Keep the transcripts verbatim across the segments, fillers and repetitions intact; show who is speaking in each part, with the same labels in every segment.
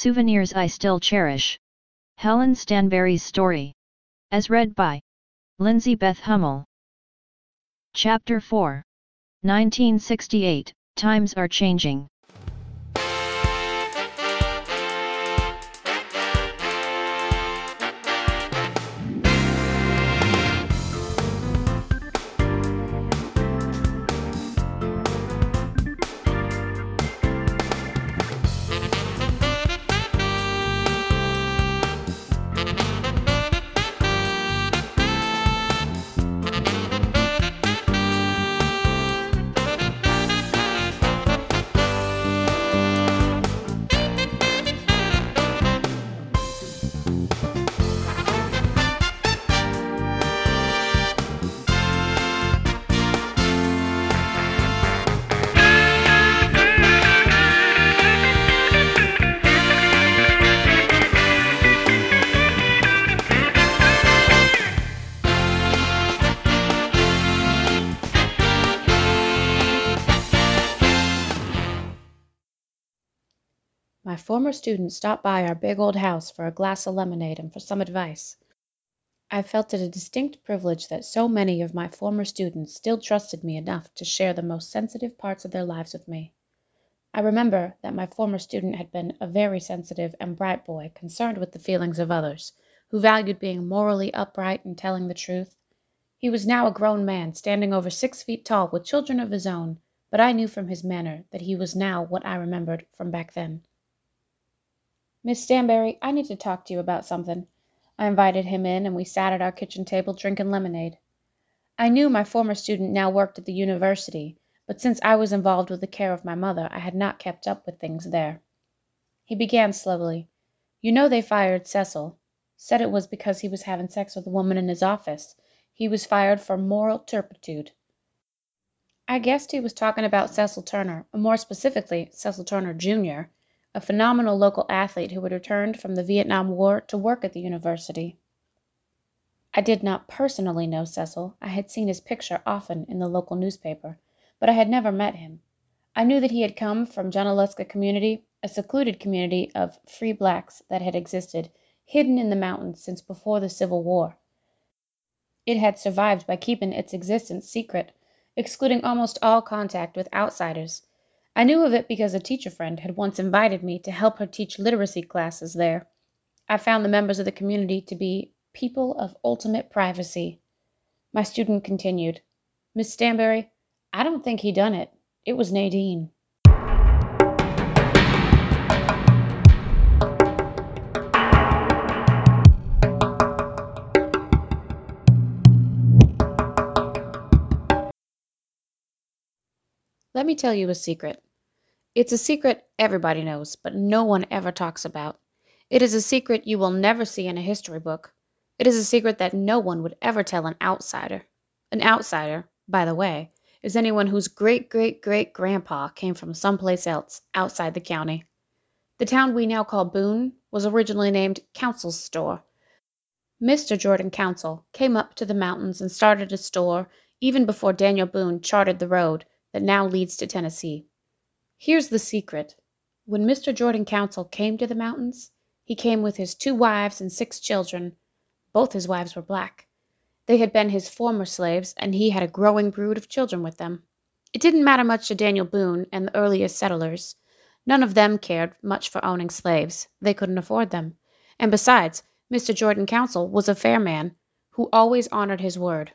Speaker 1: Souvenirs I Still Cherish. Helen Stanberry's story. As read by Lindsay Beth Hummel. Chapter four. nineteen sixty-eight, Times Are Changing.
Speaker 2: My former student stopped by our big old house for a glass of lemonade and for some advice. I felt it a distinct privilege that so many of my former students still trusted me enough to share the most sensitive parts of their lives with me. I remember that my former student had been a very sensitive and bright boy, concerned with the feelings of others, who valued being morally upright and telling the truth. He was now a grown man, standing over six feet tall with children of his own, but I knew from his manner that he was now what I remembered from back then. "Miss Stanberry, I need to talk to you about something." I invited him in, and we sat at our kitchen table drinking lemonade. I knew my former student now worked at the university, but since I was involved with the care of my mother, I had not kept up with things there. He began slowly. "You know they fired Cecil. Said it was because he was having sex with a woman in his office. He was fired for moral turpitude." I guessed he was talking about Cecil Turner, or more specifically, Cecil Turner Junior, a phenomenal local athlete who had returned from the Vietnam War to work at the university. I did not personally know Cecil. I had seen his picture often in the local newspaper, but I had never met him. I knew that he had come from Junaluska Community, a secluded community of free blacks that had existed, hidden in the mountains since before the Civil War. It had survived by keeping its existence secret, excluding almost all contact with outsiders. I knew of it because a teacher friend had once invited me to help her teach literacy classes there. I found the members of the community to be people of ultimate privacy. My student continued, "Miss Stanberry, I don't think he done it. It was Nadine." Let me tell you a secret. It's a secret everybody knows, but no one ever talks about. It is a secret you will never see in a history book. It is a secret that no one would ever tell an outsider. An outsider, by the way, is anyone whose great-great-great-grandpa came from someplace else, outside the county. The town we now call Boone was originally named Council's Store. Mister Jordan Council came up to the mountains and started a store even before Daniel Boone charted the road that now leads to Tennessee. Here's the secret. When Mister Jordan Council came to the mountains, he came with his two wives and six children. Both his wives were black. They had been his former slaves, and he had a growing brood of children with them. It didn't matter much to Daniel Boone and the earliest settlers. None of them cared much for owning slaves. They couldn't afford them. And besides, Mister Jordan Council was a fair man who always honored his word.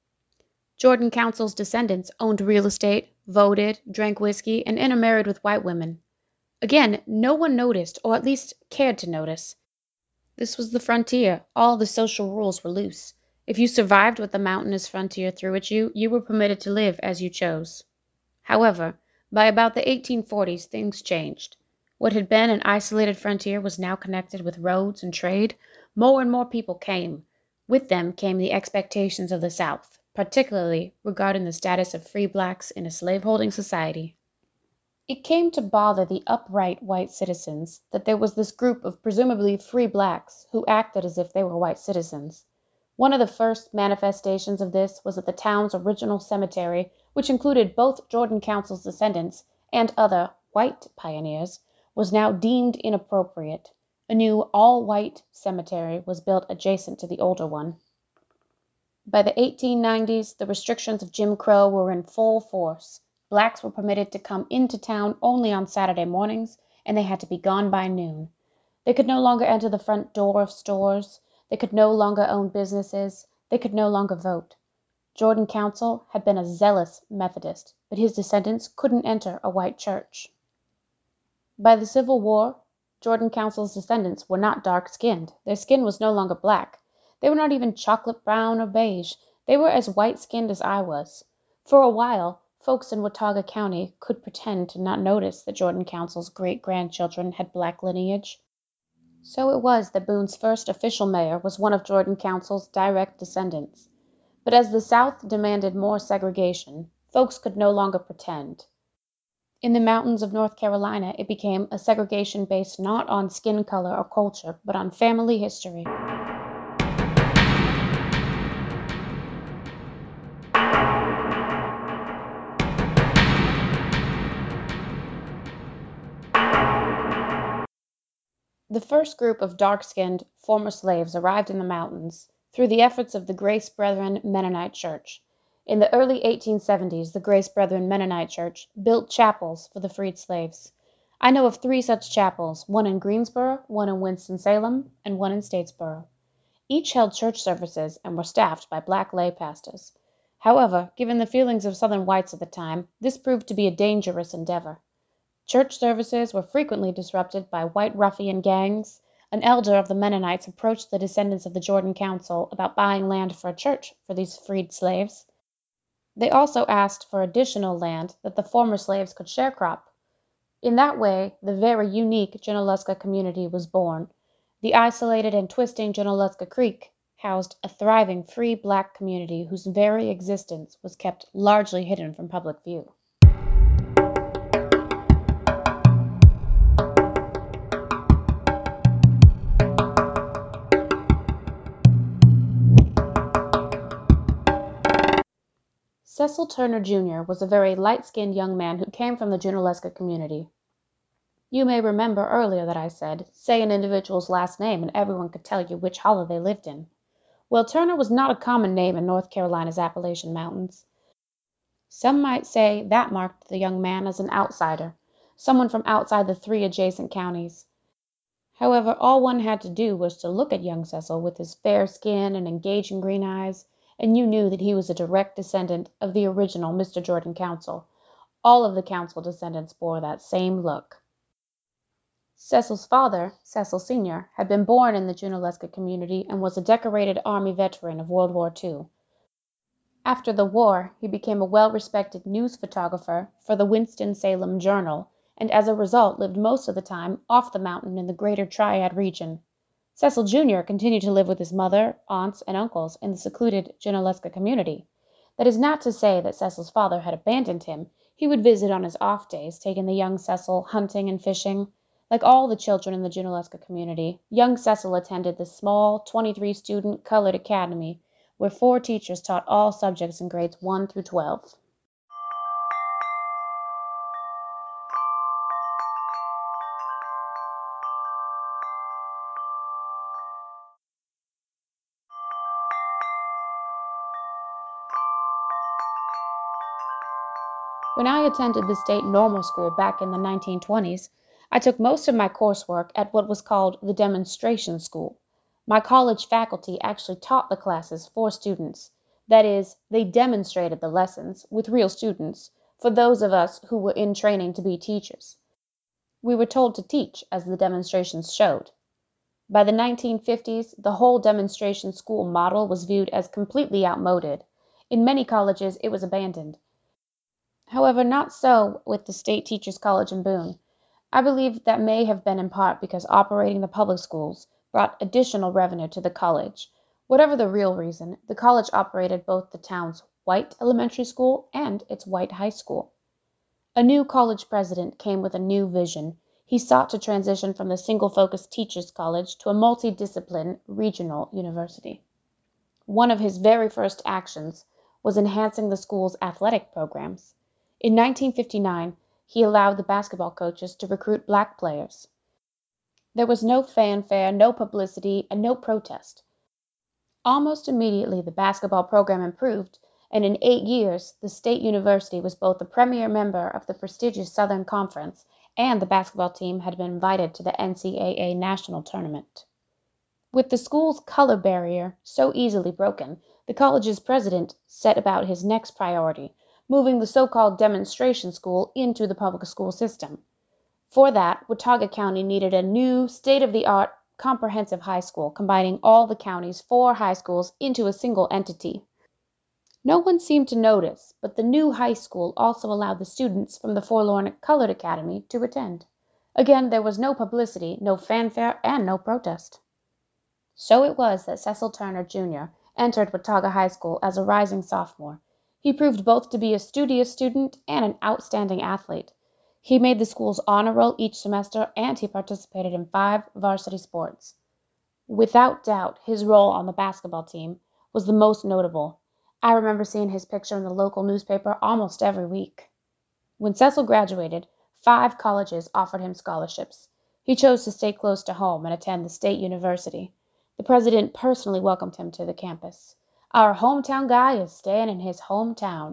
Speaker 2: Jordan Council's descendants owned real estate, voted, drank whiskey, and intermarried with white women. Again, no one noticed, or at least cared to notice. This was the frontier. All the social rules were loose. If you survived what the mountainous frontier threw at you, you were permitted to live as you chose. However, by about the eighteen forties, things changed. What had been an isolated frontier was now connected with roads and trade. More and more people came. With them came the expectations of the South, particularly regarding the status of free blacks in a slaveholding society. It came to bother the upright white citizens that there was this group of presumably free blacks who acted as if they were white citizens. One of the first manifestations of this was at the town's original cemetery, which included both Jordan Council's descendants and other white pioneers, was now deemed inappropriate. A new all-white cemetery was built adjacent to the older one. By the eighteen nineties, the restrictions of Jim Crow were in full force. Blacks were permitted to come into town only on Saturday mornings, and they had to be gone by noon. They could no longer enter the front door of stores. They could no longer own businesses. They could no longer vote. Jordan Council had been a zealous Methodist, but his descendants couldn't enter a white church. By the Civil War, Jordan Council's descendants were not dark-skinned. Their skin was no longer black. They were not even chocolate brown or beige. They were as white-skinned as I was. For a while, folks in Watauga County could pretend to not notice that Jordan Council's great-grandchildren had black lineage. So it was that Boone's first official mayor was one of Jordan Council's direct descendants. But as the South demanded more segregation, folks could no longer pretend. In the mountains of North Carolina, it became a segregation based not on skin color or culture, but on family history. The first group of dark-skinned former slaves arrived in the mountains through the efforts of the Grace Brethren Mennonite Church. In the early eighteen seventies, the Grace Brethren Mennonite Church built chapels for the freed slaves. I know of three such chapels, one in Greensboro, one in Winston-Salem, and one in Statesboro. Each held church services and were staffed by black lay pastors. However, given the feelings of Southern whites at the time, this proved to be a dangerous endeavor. Church services were frequently disrupted by white ruffian gangs. An elder of the Mennonites approached the descendants of the Jordan Council about buying land for a church for these freed slaves. They also asked for additional land that the former slaves could sharecrop. In that way, the very unique Junaluska community was born. The isolated and twisting Junaluska Creek housed a thriving free black community whose very existence was kept largely hidden from public view. Cecil Turner Junior was a very light-skinned young man who came from the Junaluska community. You may remember earlier that I said, say an individual's last name and everyone could tell you which hollow they lived in. Well, Turner was not a common name in North Carolina's Appalachian Mountains. Some might say that marked the young man as an outsider, someone from outside the three adjacent counties. However, all one had to do was to look at young Cecil with his fair skin and engaging green eyes, and you knew that he was a direct descendant of the original Mister Jordan Council. All of the Council descendants bore that same look. Cecil's father, Cecil Senior, had been born in the Junaluska community and was a decorated Army veteran of World War Two. After the war, he became a well-respected news photographer for the Winston-Salem Journal, and as a result lived most of the time off the mountain in the Greater Triad region. Cecil Junior continued to live with his mother, aunts, and uncles in the secluded Junaluska community. That is not to say that Cecil's father had abandoned him. He would visit on his off days, taking the young Cecil hunting and fishing. Like all the children in the Junaluska community, young Cecil attended the small, twenty-three student colored academy, where four teachers taught all subjects in grades one through twelve. When I attended the state normal school back in the nineteen twenties, I took most of my coursework at what was called the demonstration school. My college faculty actually taught the classes for students. That is, they demonstrated the lessons with real students for those of us who were in training to be teachers. We were told to teach as the demonstrations showed. By the nineteen fifties, the whole demonstration school model was viewed as completely outmoded. In many colleges, it was abandoned. However, not so with the State Teachers College in Boone. I believe that may have been in part because operating the public schools brought additional revenue to the college. Whatever the real reason, the college operated both the town's white elementary school and its white high school. A new college president came with a new vision. He sought to transition from the single-focus teachers' college to a multidiscipline regional university. One of his very first actions was enhancing the school's athletic programs. In nineteen fifty-nine, he allowed the basketball coaches to recruit black players. There was no fanfare, no publicity, and no protest. Almost immediately, the basketball program improved, and in eight years, the State University was both a premier member of the prestigious Southern Conference, and the basketball team had been invited to the N C double A national tournament. With the school's color barrier so easily broken, the college's president set about his next priority, moving the so-called demonstration school into the public school system. For that, Watauga County needed a new, state-of-the-art, comprehensive high school, combining all the county's four high schools into a single entity. No one seemed to notice, but the new high school also allowed the students from the forlorn Colored Academy to attend. Again, there was no publicity, no fanfare, and no protest. So it was that Cecil Turner, Junior entered Watauga High School as a rising sophomore. He proved both to be a studious student and an outstanding athlete. He made the school's honor roll each semester, and he participated in five varsity sports. Without doubt, his role on the basketball team was the most notable. I remember seeing his picture in the local newspaper almost every week. When Cecil graduated, five colleges offered him scholarships. He chose to stay close to home and attend the State University. The president personally welcomed him to the campus. Our hometown guy is staying in his hometown.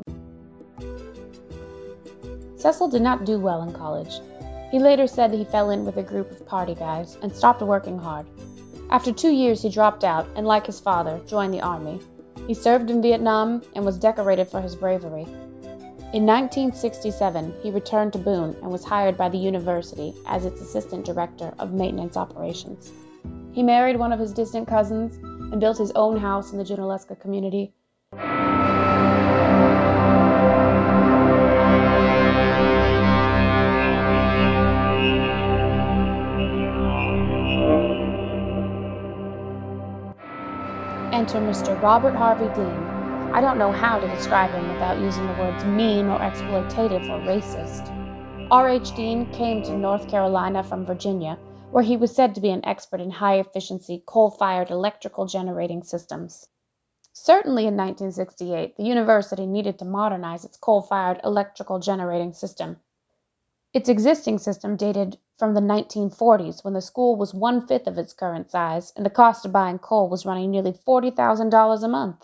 Speaker 2: Cecil did not do well in college. He later said that he fell in with a group of party guys and stopped working hard. After two years, he dropped out and, like his father, joined the Army. He served in Vietnam and was decorated for his bravery. In nineteen sixty-seven, he returned to Boone and was hired by the university as its assistant director of maintenance operations. He married one of his distant cousins and built his own house in the Junaluska community. Enter Mister Robert Harvey Dean. I don't know how to describe him without using the words mean or exploitative or racist. R H Dean came to North Carolina from Virginia, where he was said to be an expert in high-efficiency coal-fired electrical generating systems. Certainly in nineteen sixty-eight, the university needed to modernize its coal-fired electrical generating system. Its existing system dated from the nineteen forties, when the school was one-fifth of its current size, and the cost of buying coal was running nearly forty thousand dollars a month.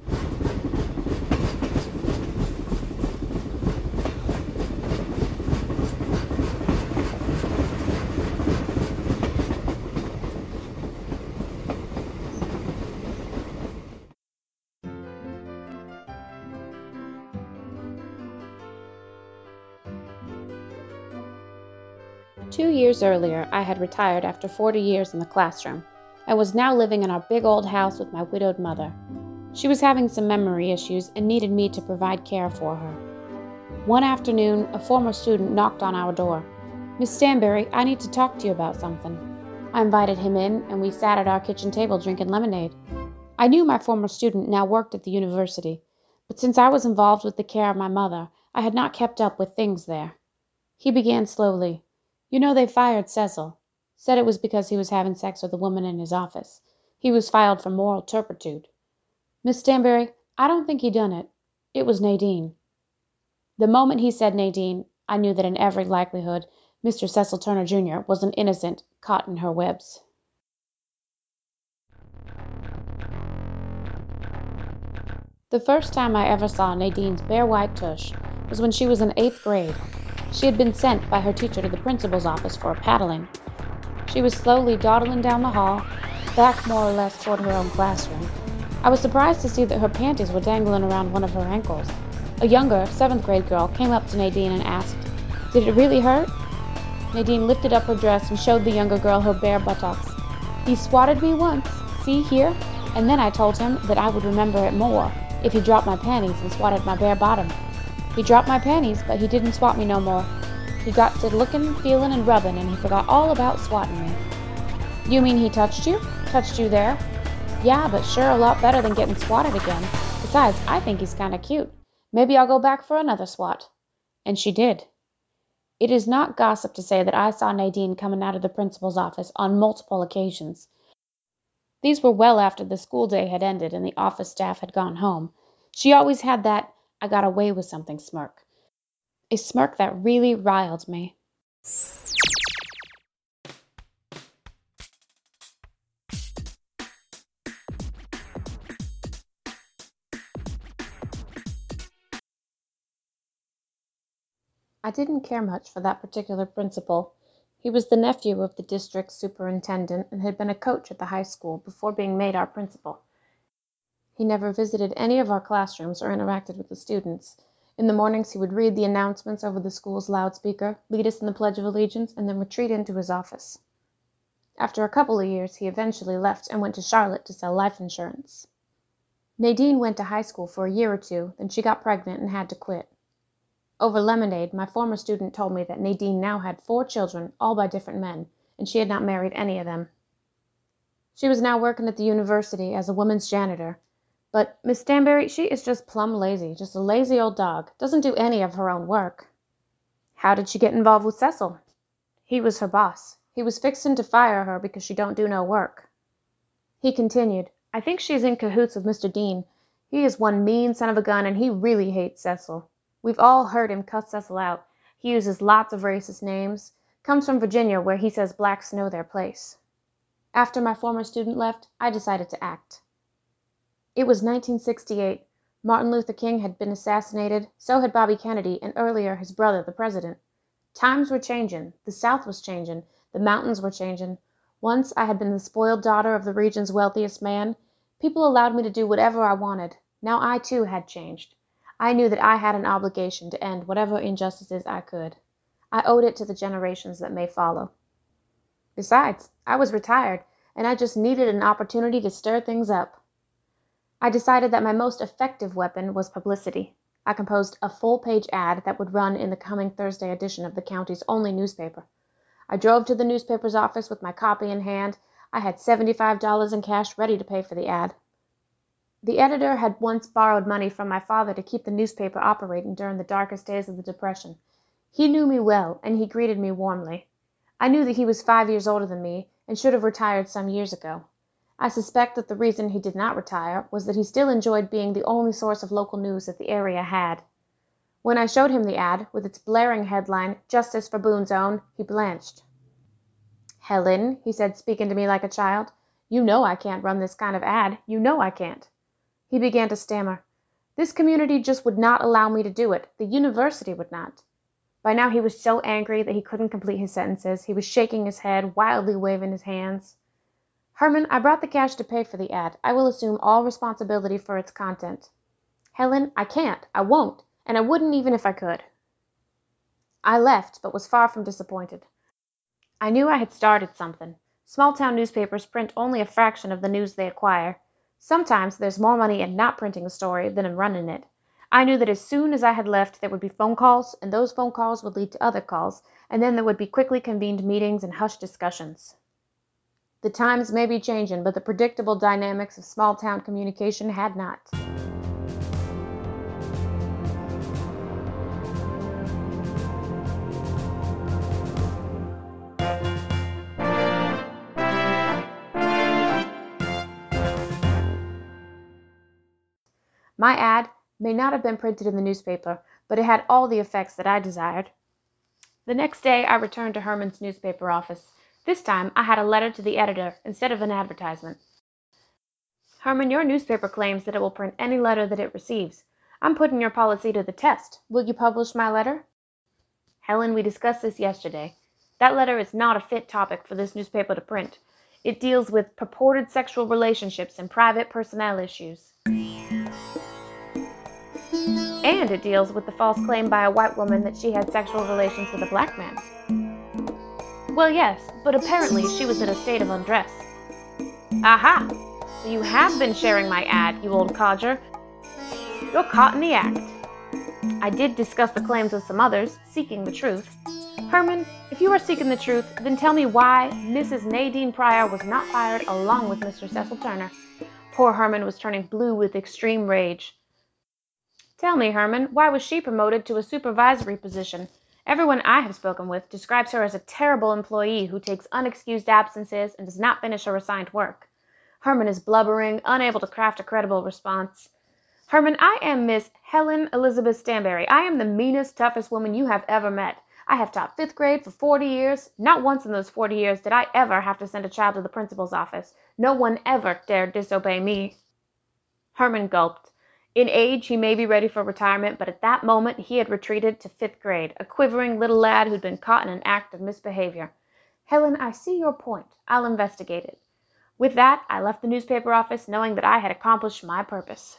Speaker 2: Two years earlier, I had retired after forty years in the classroom, and was now living in our big old house with my widowed mother. She was having some memory issues and needed me to provide care for her. One afternoon, a former student knocked on our door. "Miss Stanberry, I need to talk to you about something." I invited him in, and we sat at our kitchen table drinking lemonade. I knew my former student now worked at the university, but since I was involved with the care of my mother, I had not kept up with things there. He began slowly. "You know they fired Cecil. Said it was because he was having sex with a woman in his office. He was filed for moral turpitude. Miss Stanberry, I don't think he done it. It was Nadine." The moment he said Nadine, I knew that in every likelihood Mister Cecil Turner, Junior was an innocent caught in her webs. The first time I ever saw Nadine's bare white tush was when she was in eighth grade. She had been sent by her teacher to the principal's office for a paddling. She was slowly dawdling down the hall, back more or less toward her own classroom. I was surprised to see that her panties were dangling around one of her ankles. A younger, seventh grade girl came up to Nadine and asked, "Did it really hurt?" Nadine lifted up her dress and showed the younger girl her bare buttocks. "He swatted me once, see here, and then I told him that I would remember it more if he dropped my panties and swatted my bare bottom. He dropped my panties, but he didn't swat me no more. He got to looking, feeling, and rubbing, and he forgot all about swatting me." "You mean he touched you? Touched you there?" "Yeah, but sure a lot better than getting swatted again. Besides, I think he's kinda cute. Maybe I'll go back for another swat." And she did. It is not gossip to say that I saw Nadine coming out of the principal's office on multiple occasions. These were well after the school day had ended and the office staff had gone home. She always had that "I got away with something" smirk. a smirk that really riled me. I didn't care much for that particular principal. He was the nephew of the district superintendent and had been a coach at the high school before being made our principal. He never visited any of our classrooms or interacted with the students. In the mornings he would read the announcements over the school's loudspeaker, lead us in the Pledge of Allegiance, and then retreat into his office. After a couple of years, he eventually left and went to Charlotte to sell life insurance. Nadine went to high school for a year or two, then she got pregnant and had to quit. Over lemonade, my former student told me that Nadine now had four children, all by different men, and she had not married any of them. She was now working at the university as a women's janitor. But Miss Stanberry, she is just plumb lazy, just a lazy old dog, doesn't do any of her own work. How did she get involved with Cecil? He was her boss. He was fixing to fire her because she don't do no work. He continued, I think she's in cahoots with Mister Dean. He is one mean son of a gun, and he really hates Cecil. We've all heard him cuss Cecil out. He uses lots of racist names. Comes from Virginia, where he says blacks know their place. After my former student left, I decided to act. It was nineteen sixty-eight. Martin Luther King had been assassinated, so had Bobby Kennedy, and earlier his brother, the president. Times were changing. The South was changing. The mountains were changing. Once I had been the spoiled daughter of the region's wealthiest man. People allowed me to do whatever I wanted. Now I, too, had changed. I knew that I had an obligation to end whatever injustices I could. I owed it to the generations that may follow. Besides, I was retired, and I just needed an opportunity to stir things up. I decided that my most effective weapon was publicity. I composed a full-page ad that would run in the coming Thursday edition of the county's only newspaper. I drove to the newspaper's office with my copy in hand. I had seventy-five dollars in cash ready to pay for the ad. The editor had once borrowed money from my father to keep the newspaper operating during the darkest days of the Depression. He knew me well, and he greeted me warmly. I knew that he was five years older than me, and should have retired some years ago. I suspect that the reason he did not retire was that he still enjoyed being the only source of local news that the area had. When I showed him the ad, with its blaring headline, Justice for Boone's Own, he blanched. Helen, he said, speaking to me like a child, you know I can't run this kind of ad. You know I can't. He began to stammer. This community just would not allow me to do it. The university would not. By now he was so angry that he couldn't complete his sentences. He was shaking his head, wildly waving his hands. Herman, I brought the cash to pay for the ad. I will assume all responsibility for its content. Helen, I can't. I won't. And I wouldn't even if I could. I left, but was far from disappointed. I knew I had started something. Small-town newspapers print only a fraction of the news they acquire. Sometimes there's more money in not printing a story than in running it. I knew that as soon as I had left, there would be phone calls, and those phone calls would lead to other calls, and then there would be quickly convened meetings and hushed discussions. The times may be changing, but the predictable dynamics of small-town communication had not. My ad may not have been printed in the newspaper, but it had all the effects that I desired. The next day I returned to Herman's newspaper office. This time I had a letter to the editor instead of an advertisement. Herman, your newspaper claims that it will print any letter that it receives. I'm putting your policy to the test. Will you publish my letter? Helen, we discussed this yesterday. That letter is not a fit topic for this newspaper to print. It deals with purported sexual relationships and private personnel issues. And it deals with the false claim by a white woman that she had sexual relations with a black man. Well, yes, but apparently she was in a state of undress. Aha! So you have been sharing my ad, you old codger. You're caught in the act. I did discuss the claims with some others, seeking the truth. Herman, if you are seeking the truth, then tell me why Missus Nadine Pryor was not fired along with Mister Cecil Turner. Poor Herman was turning blue with extreme rage. Tell me, Herman, why was she promoted to a supervisory position? Everyone I have spoken with describes her as a terrible employee who takes unexcused absences and does not finish her assigned work. Herman is blubbering, unable to craft a credible response. Herman, I am Miss Helen Elizabeth Stanberry. I am the meanest, toughest woman you have ever met. I have taught fifth grade for forty years. Not once in those forty years did I ever have to send a child to the principal's office. No one ever dared disobey me. Herman gulped. In age, he may be ready for retirement, but at that moment he had retreated to fifth grade, a quivering little lad who'd been caught in an act of misbehavior. Helen, I see your point. I'll investigate it. With that, I left the newspaper office knowing that I had accomplished my purpose.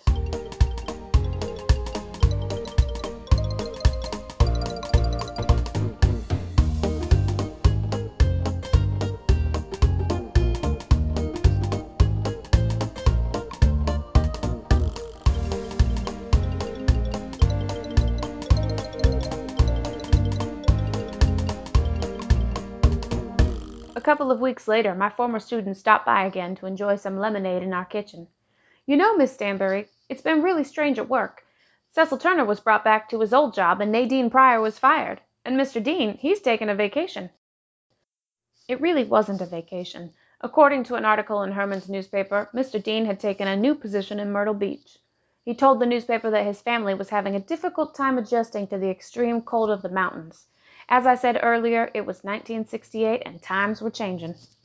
Speaker 2: A couple of weeks later, my former students stopped by again to enjoy some lemonade in our kitchen. You know, Miss Stanberry, it's been really strange at work. Cecil Turner was brought back to his old job and Nadine Pryor was fired. And Mister Dean, he's taken a vacation. It really wasn't a vacation. According to an article in Herman's newspaper, Mister Dean had taken a new position in Myrtle Beach. He told the newspaper that his family was having a difficult time adjusting to the extreme cold of the mountains. As I said earlier, it was nineteen sixty-eight and times were changing.